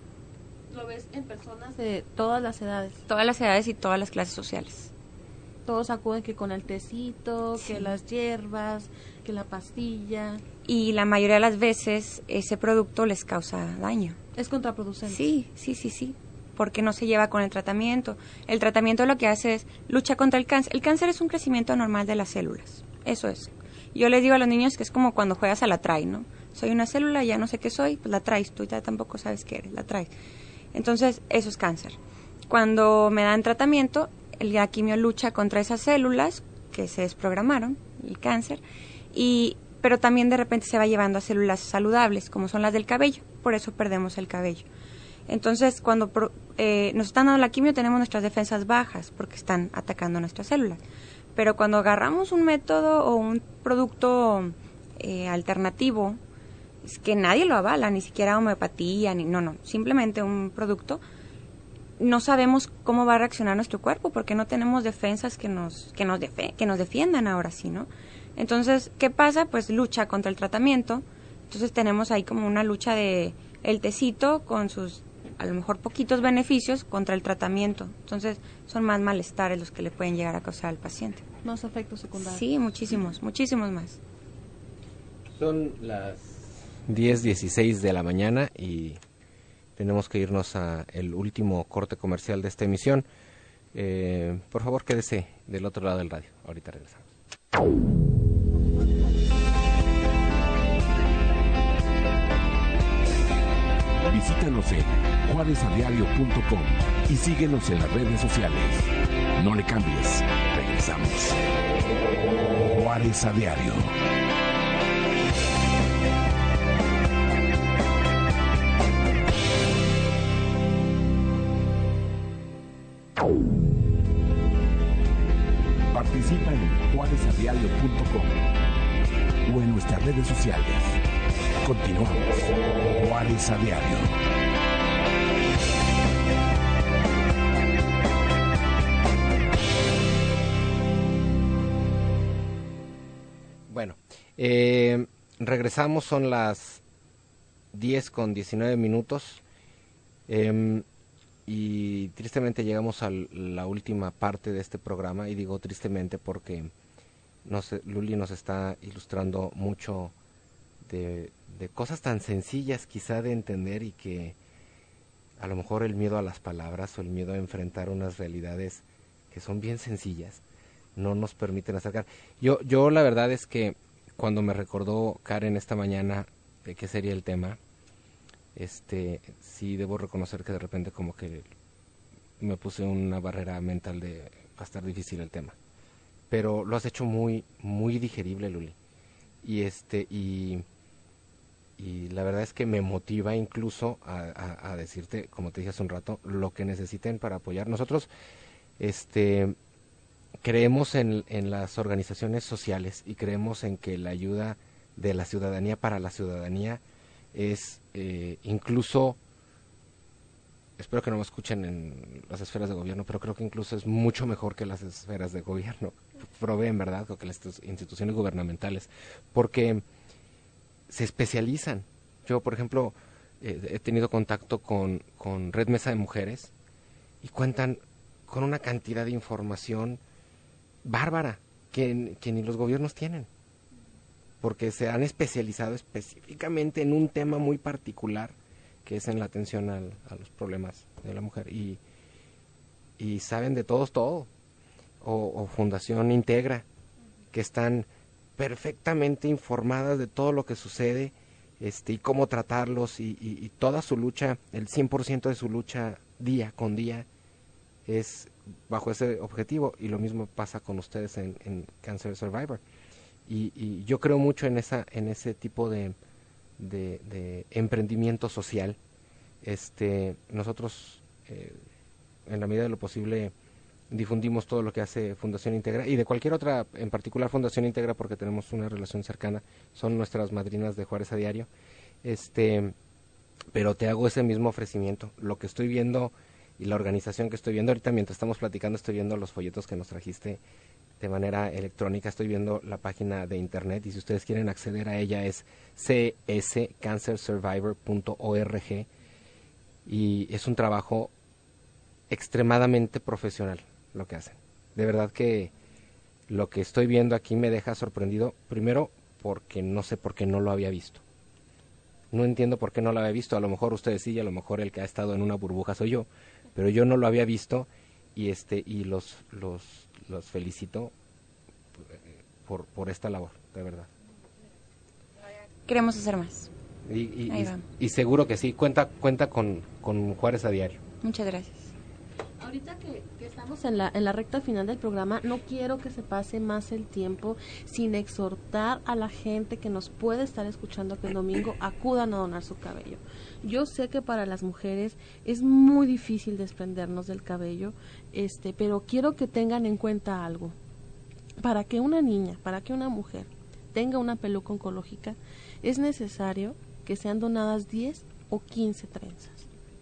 ¿Lo ves en personas de todas las edades? Todas las edades y todas las clases sociales. Todos acuden que con el tecito, sí. que las hierbas, que la pastilla. Y la mayoría de las veces ese producto les causa daño. ¿Es contraproducente? Sí, sí, sí, sí. Porque no se lleva con el tratamiento. El tratamiento lo que hace es lucha contra el cáncer. El cáncer es un crecimiento anormal de las células. Eso es. Y yo les digo a los niños que es como cuando juegas a la trae, ¿no? Soy una célula, ya no sé qué soy, pues la traes, tú ya tampoco sabes qué eres, la traes. Entonces, eso es cáncer. Cuando me dan tratamiento, la quimio lucha contra esas células que se desprogramaron, el cáncer, y pero también de repente se va llevando a células saludables, como son las del cabello, por eso perdemos el cabello. Entonces, cuando eh, nos están dando la quimio, tenemos nuestras defensas bajas, porque están atacando nuestras células. Pero cuando agarramos un método o un producto eh, alternativo, es que nadie lo avala, ni siquiera homeopatía, ni no, no, simplemente un producto, no sabemos cómo va a reaccionar nuestro cuerpo, porque no tenemos defensas que nos, que nos, defe- que nos defiendan ahora sí, ¿no? Entonces, ¿qué pasa? Pues lucha contra el tratamiento. Entonces tenemos ahí como una lucha de el tecito con sus, a lo mejor, poquitos beneficios contra el tratamiento. Entonces, son más malestares los que le pueden llegar a causar al paciente. Más efectos secundarios. Sí, muchísimos, muchísimos más. Son las diez dieciséis de la mañana y tenemos que irnos a el último corte comercial de esta emisión. Eh, por favor, quédese del otro lado del radio. Ahorita regresamos. Visítanos en juárez a diario punto com y síguenos en las redes sociales. No le cambies, regresamos. Juárez a Diario. Participa en juárez a diario punto com o en nuestras redes sociales. Continuamos. Juárez a Diario. Bueno, eh, regresamos, son las diez con diecinueve minutos eh, y tristemente llegamos a la última parte de este programa, y digo tristemente porque nos, Luli nos está ilustrando mucho de, de cosas tan sencillas quizá de entender, y que a lo mejor el miedo a las palabras o el miedo a enfrentar unas realidades que son bien sencillas no nos permiten acercar. Yo, yo la verdad es que cuando me recordó Karen esta mañana de qué sería el tema, este, sí debo reconocer que de repente como que me puse una barrera mental de va a estar difícil el tema. Pero lo has hecho muy, muy digerible, Luli. Y este, y, y la verdad es que me motiva incluso a, a, a decirte, como te dije hace un rato, lo que necesiten para apoyar. Nosotros, este, creemos en, en las organizaciones sociales y creemos en que la ayuda de la ciudadanía para la ciudadanía es eh, incluso, espero que no me escuchen en las esferas de gobierno, pero creo que incluso es mucho mejor que las esferas de gobierno proveen, ¿verdad?, o que las instituciones gubernamentales, porque se especializan. Yo, por ejemplo, eh, he tenido contacto con, con Red Mesa de Mujeres y cuentan con una cantidad de información bárbara que, que ni los gobiernos tienen, porque se han especializado específicamente en un tema muy particular, que es en la atención al, a los problemas de la mujer, y, y saben de todos todo, o, o Fundación Integra, que están perfectamente informadas de todo lo que sucede, este, y cómo tratarlos, y, y, y toda su lucha, el cien por ciento de su lucha día con día, es bajo ese objetivo, y lo mismo pasa con ustedes en, en Cancer Survivor. Y, y yo creo mucho en esa en ese tipo de, de, de emprendimiento social. Este, nosotros, eh, en la medida de lo posible, difundimos todo lo que hace Fundación Integra, y de cualquier otra, en particular Fundación Integra, porque tenemos una relación cercana, son nuestras madrinas de Juárez a Diario. Este, pero te hago ese mismo ofrecimiento. Lo que estoy viendo y la organización que estoy viendo ahorita, mientras estamos platicando, estoy viendo los folletos que nos trajiste de manera electrónica, estoy viendo la página de internet, y si ustedes quieren acceder a ella es c s cancer survivor punto org, y es un trabajo extremadamente profesional lo que hacen. De verdad que lo que estoy viendo aquí me deja sorprendido, primero porque no sé por qué no lo había visto. No entiendo por qué no lo había visto, a lo mejor ustedes sí, y a lo mejor el que ha estado en una burbuja soy yo, pero yo no lo había visto, y este y los los los felicito por, por esta labor, de verdad. Queremos hacer más. Y, y, Ahí y, vamos. y seguro que sí, cuenta cuenta con, con Juárez a Diario. Muchas gracias. Ahorita que, que estamos en la, en la recta final del programa, no quiero que se pase más el tiempo sin exhortar a la gente que nos puede estar escuchando que el domingo acudan a donar su cabello. Yo sé que para las mujeres es muy difícil desprendernos del cabello, este, pero quiero que tengan en cuenta algo. Para que una niña, para que una mujer tenga una peluca oncológica, es necesario que sean donadas diez o quince trenzas.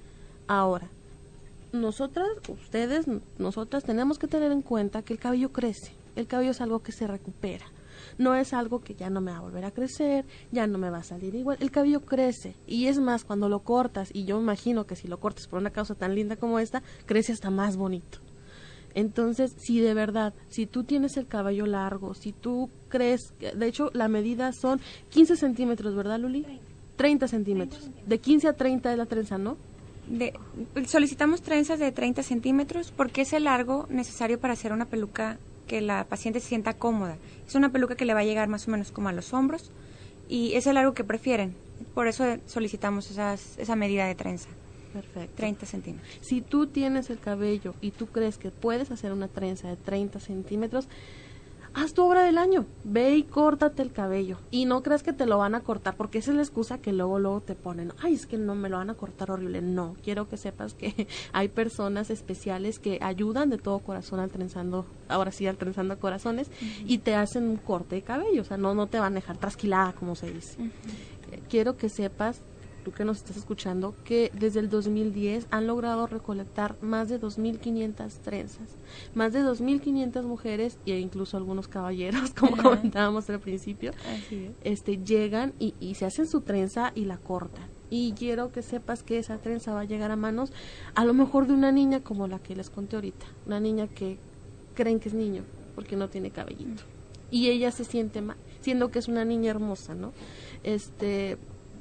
Ahora, nosotras, ustedes, nosotras tenemos que tener en cuenta que el cabello crece. El cabello es algo que se recupera. No es algo que ya no me va a volver a crecer, ya no me va a salir igual. El cabello crece. Y es más, cuando lo cortas, y yo imagino que si lo cortas por una causa tan linda como esta, crece hasta más bonito. Entonces, si de verdad, si tú tienes el cabello largo, si tú crees, de hecho, la medida son quince centímetros, ¿verdad, Luli? treinta centímetros. De quince a treinta es la trenza, ¿no? De, solicitamos trenzas de treinta centímetros porque es el largo necesario para hacer una peluca que la paciente se sienta cómoda. Es una peluca que le va a llegar más o menos como a los hombros y es el largo que prefieren. Por eso solicitamos esas, esa medida de trenza. Perfecto. treinta centímetros. Si tú tienes el cabello y tú crees que puedes hacer una trenza de treinta centímetros, haz tu obra del año. Ve y córtate el cabello. Y no creas que te lo van a cortar, porque esa es la excusa que luego, luego te ponen. Ay, es que no me lo van a cortar horrible. No, quiero que sepas que hay personas especiales que ayudan de todo corazón al trenzando, ahora sí, al trenzando corazones, uh-huh. y te hacen un corte de cabello. O sea, no, no te van a dejar trasquilada, como se dice. Uh-huh. Eh, quiero que sepas, tú que nos estás escuchando, que desde el dos mil diez han logrado recolectar más de dos mil quinientas trenzas, más de dos mil quinientas mujeres e incluso algunos caballeros, como uh-huh. comentábamos al principio, Así es. este llegan y, y se hacen su trenza y la cortan. Y quiero que sepas que esa trenza va a llegar a manos a lo mejor de una niña como la que les conté ahorita, una niña que creen que es niño porque no tiene cabellito. Uh-huh. Y ella se siente mal, siendo que es una niña hermosa, ¿no? Este...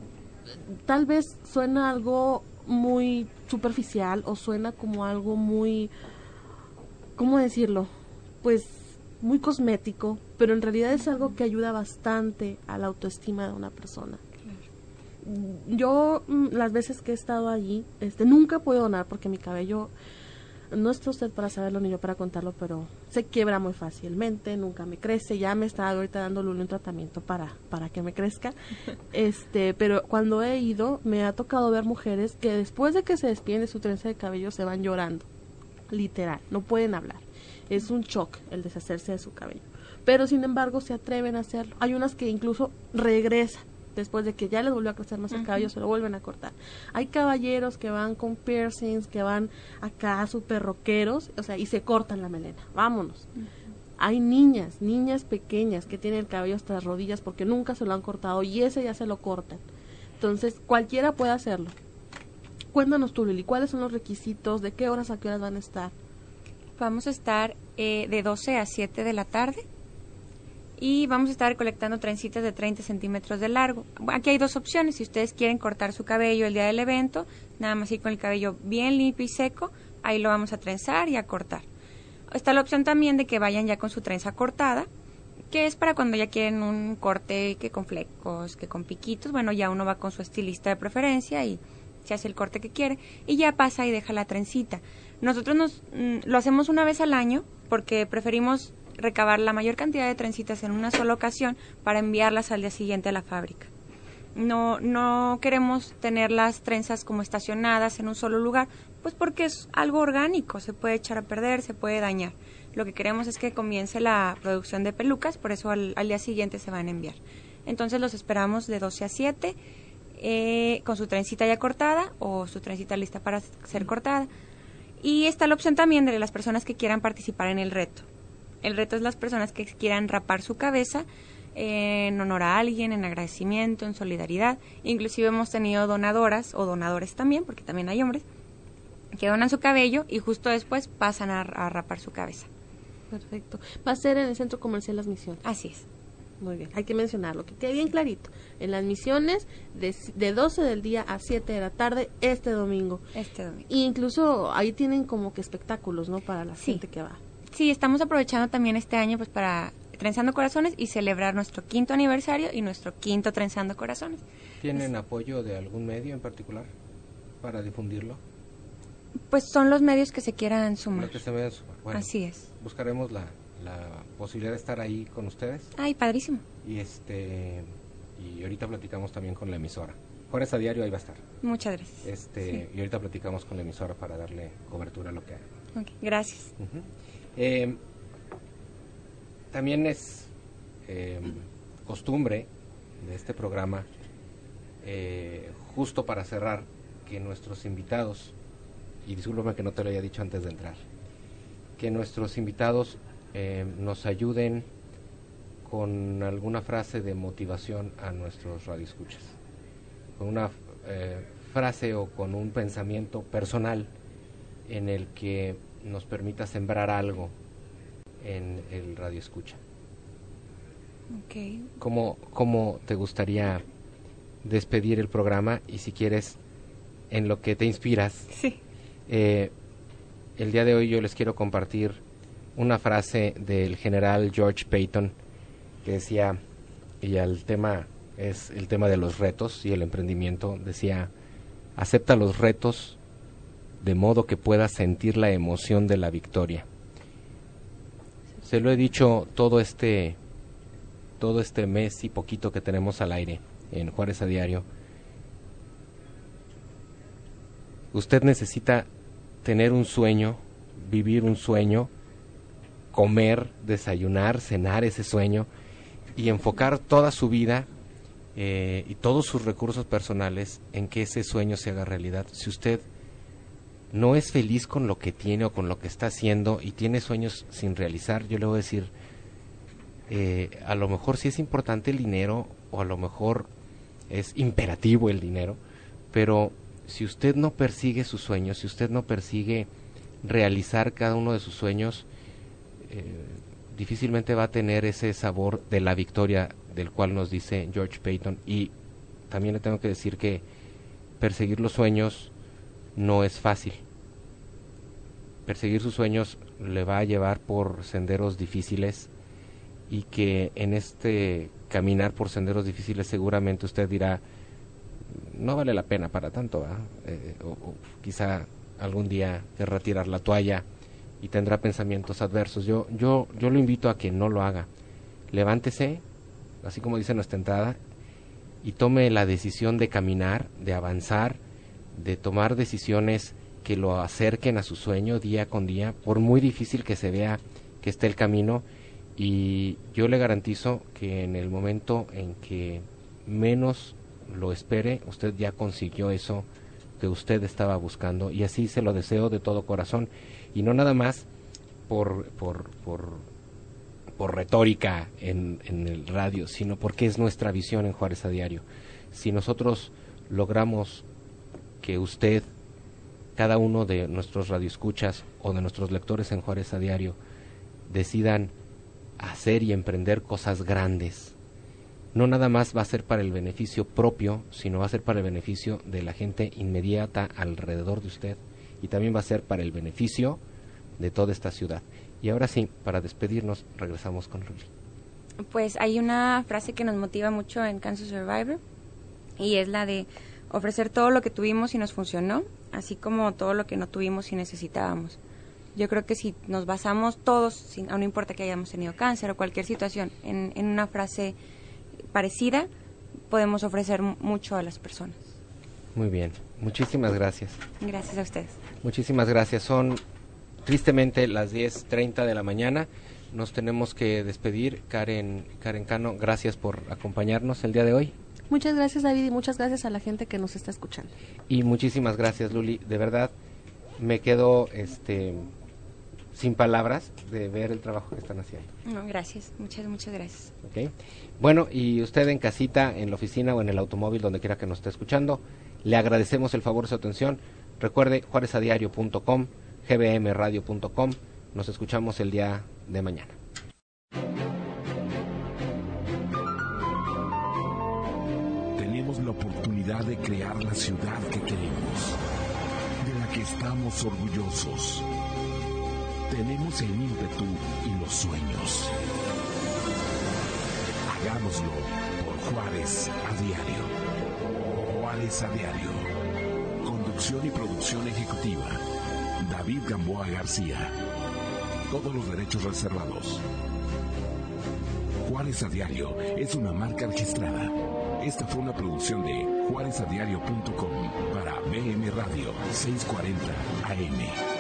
Tal vez suena algo muy superficial o suena como algo muy, ¿cómo decirlo? Pues muy cosmético, pero en realidad es algo que ayuda bastante a la autoestima de una persona. Yo, las veces que he estado allí, este, nunca puedo donar porque mi cabello, no está usted para saberlo ni yo para contarlo, pero se quiebra muy fácilmente, nunca me crece. Ya me está ahorita dándole un tratamiento para, para que me crezca. este Pero cuando he ido, me ha tocado ver mujeres que después de que se despiden de su trenza de cabello se van llorando. Literal, no pueden hablar. Es un shock el deshacerse de su cabello. Pero sin embargo se atreven a hacerlo. Hay unas que incluso regresan. Después de que ya les volvió a crecer más el cabello, uh-huh. se lo vuelven a cortar. Hay caballeros que van con piercings, que van acá súper rockeros, o sea, y se cortan la melena. Vámonos. Uh-huh. Hay niñas, niñas pequeñas que tienen el cabello hasta las rodillas porque nunca se lo han cortado y ese ya se lo cortan. Entonces, cualquiera puede hacerlo. Cuéntanos tú, Lili, ¿cuáles son los requisitos? ¿De qué horas a qué horas van a estar? Vamos a estar eh, de doce a siete de la tarde. Y vamos a estar recolectando trencitas de treinta centímetros de largo. Aquí hay dos opciones. Si ustedes quieren cortar su cabello el día del evento, nada más ir con el cabello bien limpio y seco, ahí lo vamos a trenzar y a cortar. Está la opción también de que vayan ya con su trenza cortada, que es para cuando ya quieren un corte que con flecos, que con piquitos. Bueno, ya uno va con su estilista de preferencia y se hace el corte que quiere y ya pasa y deja la trencita. Nosotros nos mm, lo hacemos una vez al año porque preferimos recabar la mayor cantidad de trencitas en una sola ocasión para enviarlas al día siguiente a la fábrica. No, no queremos tener las trenzas como estacionadas en un solo lugar, pues porque es algo orgánico, se puede echar a perder, se puede dañar. Lo que queremos es que comience la producción de pelucas, por eso al, al día siguiente se van a enviar. Entonces los esperamos de doce a siete, eh, con su trencita ya cortada o su trencita lista para ser cortada. Y está la opción también de las personas que quieran participar en el reto. El reto es las personas que quieran rapar su cabeza eh, en honor a alguien, en agradecimiento, en solidaridad. Inclusive hemos tenido donadoras o donadores también, porque también hay hombres, que donan su cabello y justo después pasan a, a rapar su cabeza. Perfecto. Va a ser en el Centro Comercial Las Misiones. Así es. Muy bien, hay que mencionarlo, que quede bien clarito. En Las Misiones, de, de doce del día a siete de la tarde, este domingo. Este domingo. Y incluso ahí tienen como que espectáculos, ¿no? Para la sí. gente que va. Sí, estamos aprovechando también este año pues para Trenzando Corazones y celebrar nuestro quinto aniversario y nuestro quinto Trenzando Corazones. ¿Tienen es, apoyo de algún medio en particular para difundirlo? Pues son los medios que se quieran sumar. Que se vayan a sumar. Bueno, así es. Buscaremos la, la posibilidad de estar ahí con ustedes. Ay, padrísimo. Y este y ahorita platicamos también con la emisora. Juárez a Diario ahí va a estar. Muchas gracias. Este sí. Y ahorita platicamos con la emisora para darle cobertura a lo que haga. Okay, gracias. Uh-huh. Eh, también es eh, costumbre de este programa, eh, justo para cerrar, que nuestros invitados, y discúlpame que no te lo haya dicho antes de entrar, que nuestros invitados eh, nos ayuden con alguna frase de motivación a nuestros radioescuchas, con una eh, frase o con un pensamiento personal en el que nos permita sembrar algo en el radioescucha. Okay. ¿Cómo, ¿Cómo te gustaría despedir el programa? Y si quieres, en lo que te inspiras, sí. eh, el día de hoy yo les quiero compartir una frase del general George Patton que decía, y el tema es el tema de los retos y el emprendimiento, decía: acepta los retos de modo que puedas sentir la emoción de la victoria. Se lo he dicho todo este todo este mes y poquito que tenemos al aire en Juárez a Diario. Usted necesita tener un sueño, vivir un sueño, comer, desayunar, cenar ese sueño y enfocar toda su vida eh, y todos sus recursos personales en que ese sueño se haga realidad. Si usted no es feliz con lo que tiene o con lo que está haciendo y tiene sueños sin realizar, yo le voy a decir, eh, a lo mejor sí es importante el dinero o a lo mejor es imperativo el dinero, pero si usted no persigue sus sueños, si usted no persigue realizar cada uno de sus sueños, eh, difícilmente va a tener ese sabor de la victoria del cual nos dice George Patton. Y también le tengo que decir que perseguir los sueños no es fácil. Perseguir sus sueños le va a llevar por senderos difíciles y que en este caminar por senderos difíciles seguramente usted dirá, no vale la pena para tanto, ¿verdad? Eh, o, o quizá algún día querrá tirar la toalla y tendrá pensamientos adversos. Yo, yo, yo lo invito a que no lo haga. Levántese, así como dice nuestra entrada, y tome la decisión de caminar, de avanzar, de tomar decisiones que lo acerquen a su sueño día con día, por muy difícil que se vea que esté el camino. Y yo le garantizo que en el momento en que menos lo espere, usted ya consiguió eso que usted estaba buscando, y así se lo deseo de todo corazón, y no nada más por por por, por retórica en, en el radio, sino porque es nuestra visión en Juárez a Diario. Si nosotros logramos que usted, cada uno de nuestros radioescuchas o de nuestros lectores en Juárez a Diario, decidan hacer y emprender cosas grandes, no nada más va a ser para el beneficio propio, sino va a ser para el beneficio de la gente inmediata alrededor de usted, y también va a ser para el beneficio de toda esta ciudad. Y ahora sí, para despedirnos, regresamos con Luli. Pues hay una frase que nos motiva mucho en Cancer Survivor, y es la de ofrecer todo lo que tuvimos y nos funcionó, así como todo lo que no tuvimos y necesitábamos. Yo creo que si nos basamos todos, sin, no importa que hayamos tenido cáncer o cualquier situación, en, en una frase parecida, podemos ofrecer mucho a las personas. Muy bien, muchísimas gracias. Gracias a ustedes. Muchísimas gracias. Son tristemente las diez treinta de la mañana. Nos tenemos que despedir. Karen, Karen Cano, gracias por acompañarnos el día de hoy. Muchas gracias, David, y muchas gracias a la gente que nos está escuchando. Y muchísimas gracias, Luli. De verdad, me quedo este sin palabras de ver el trabajo que están haciendo. No, gracias, muchas, muchas gracias. Okay. Bueno, y usted en casita, en la oficina o en el automóvil, donde quiera que nos esté escuchando, le agradecemos el favor de su atención. Recuerde, juárez a diario punto com, g b m radio punto com. Nos escuchamos el día de mañana. Tenemos la oportunidad de crear la ciudad que queremos, de la que estamos orgullosos. Tenemos el ímpetu y los sueños. Hagámoslo por Juárez a diario. Juárez a diario. Conducción y producción ejecutiva, David Gamboa García. Todos los derechos reservados. Juárez a diario es una marca registrada. Esta fue una producción de juárez a diario punto com para B M Radio seiscientos cuarenta A M.